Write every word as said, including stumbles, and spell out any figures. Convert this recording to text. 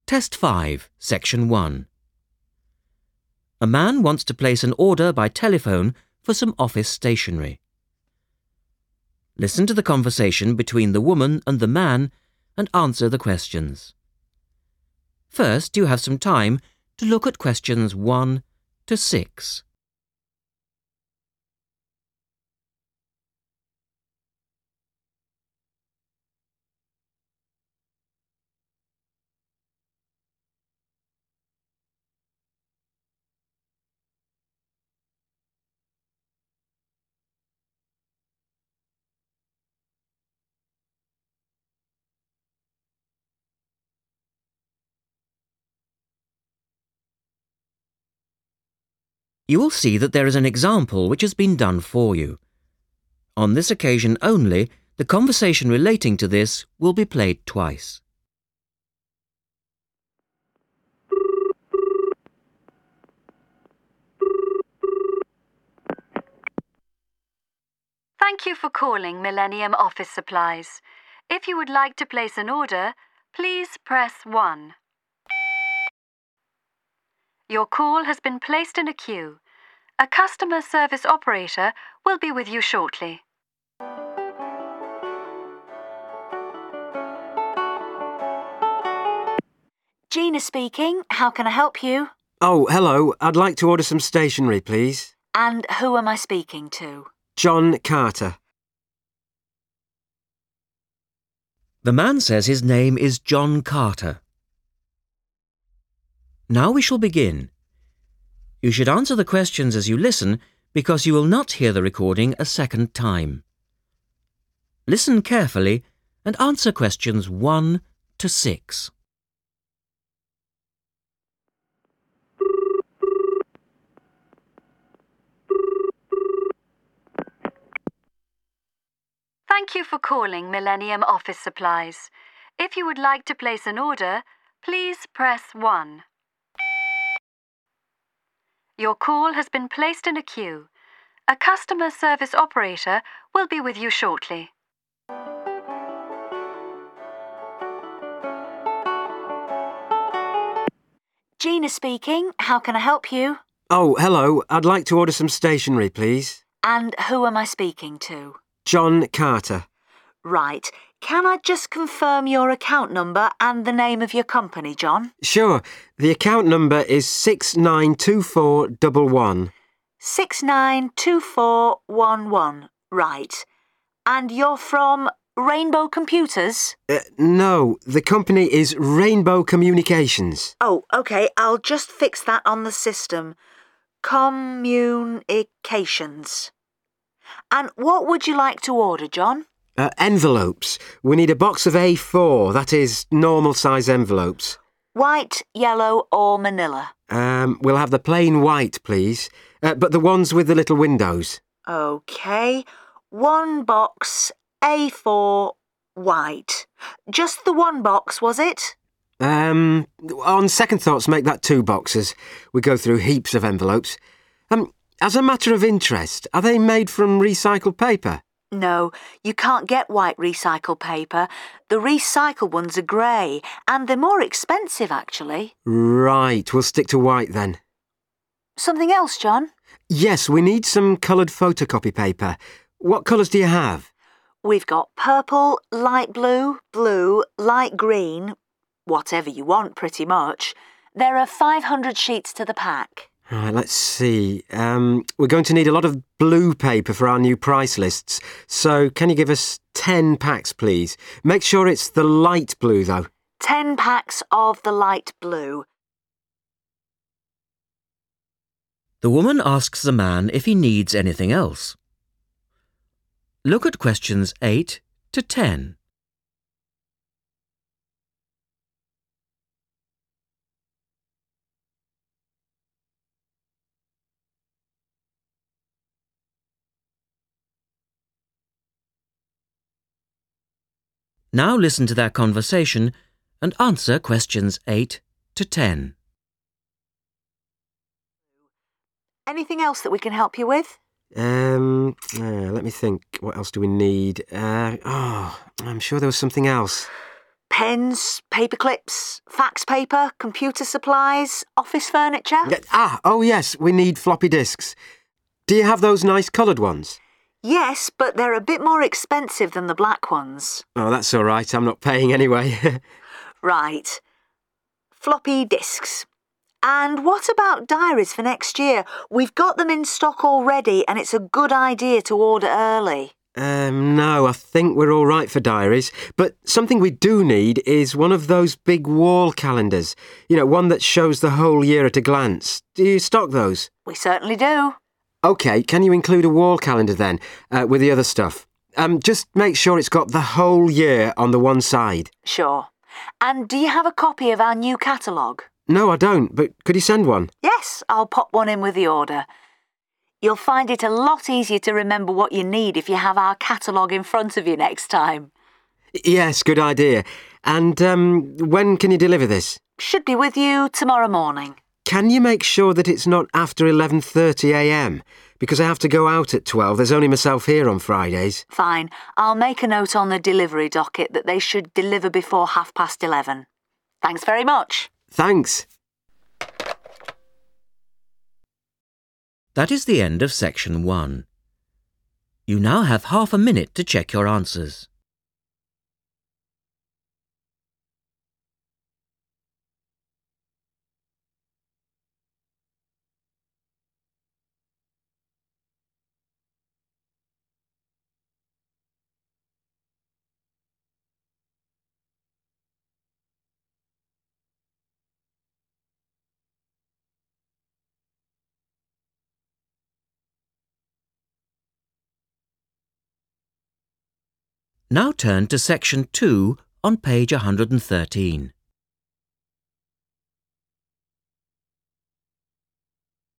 Test five, Section one. A man wants to place an order by telephone for some office stationery. Listen to the conversation between the woman and the man and answer the questions. First, you have some time to look at questions one to six. You will see that there is an example which has been done for you. On this occasion only, the conversation relating to this will be played twice. Thank you for calling Millennium Office Supplies. If you would like to place an order, please press one. Your call has been placed in a queue. A customer service operator will be with you shortly. Gina speaking. How can I help you? Oh, hello. I'd like to order some stationery, please. And who am I speaking to? John Carter. The man says his name is John Carter. Now we shall begin. You should answer the questions as you listen because you will not hear the recording a second time. Listen carefully and answer questions one to six. Thank you for calling Millennium Office Supplies. If you would like to place an order, please press one. Your call has been placed in a queue. A customer service operator will be with you shortly. Gina speaking. How can I help you? Oh, hello. I'd like to order some stationery, please. And who am I speaking to? John Carter. Right. Can I just confirm your account number and the name of your company, John? Sure. The account number is six nine two four one one. six nine two four one one. Right. And you're from Rainbow Computers? Uh, no, the company is Rainbow Communications. Oh, OK. I'll just fix that on the system. Communications. And what would you like to order, John? Uh, envelopes. We need a box of A four, that is, normal size envelopes. White, yellow or manila? Um, we'll have the plain white, please, uh, but the ones with the little windows. OK. One box, A four, white. Just the one box, was it? Um, on second thoughts, make that two boxes. We go through heaps of envelopes. Um, as a matter of interest, are they made from recycled paper? No, you can't get white recycled paper. The recycled ones are grey, and they're more expensive, actually. Right, we'll stick to white then. Something else, John? Yes, we need some coloured photocopy paper. What colours do you have? We've got purple, light blue, blue, light green, whatever you want, pretty much. There are five hundred sheets to the pack. Right, let's see. Um, we're going to need a lot of blue paper for our new price lists. So can you give us ten packs, please? Make sure it's the light blue, though. Ten packs of the light blue. The woman asks the man if he needs anything else. Look at questions eight to ten. Now listen to their conversation and answer questions eight to ten. Anything else that we can help you with? Um, uh, let me think. What else do we need? Uh, oh, I'm sure there was something else. Pens, paper clips, fax paper, computer supplies, office furniture. Yeah, Ah, oh yes, we need floppy disks. Do you have those nice coloured ones? Yes, but they're a bit more expensive than the black ones. Oh, that's all right. I'm not paying anyway. Right. Floppy disks. And what about diaries for next year? We've got them in stock already and it's a good idea to order early. Um, no, I think we're all right for diaries. But something we do need is one of those big wall calendars. You know, one that shows the whole year at a glance. Do you stock those? We certainly do. OK, can you include a wall calendar then, uh, with the other stuff? Um, just make sure it's got the whole year on the one side. Sure. And do you have a copy of our new catalogue? No, I don't, but could you send one? Yes, I'll pop one in with the order. You'll find it a lot easier to remember what you need if you have our catalogue in front of you next time. Yes, good idea. And um, when can you deliver this? Should be with you tomorrow morning. Can you make sure that it's not after eleven thirty a m? Because I have to go out at twelve. There's only myself here on Fridays. Fine. I'll make a note on the delivery docket that they should deliver before half past eleven. Thanks very much. Thanks. That is the end of section one. You now have half a minute to check your answers. Now turn to section two on page one hundred thirteen.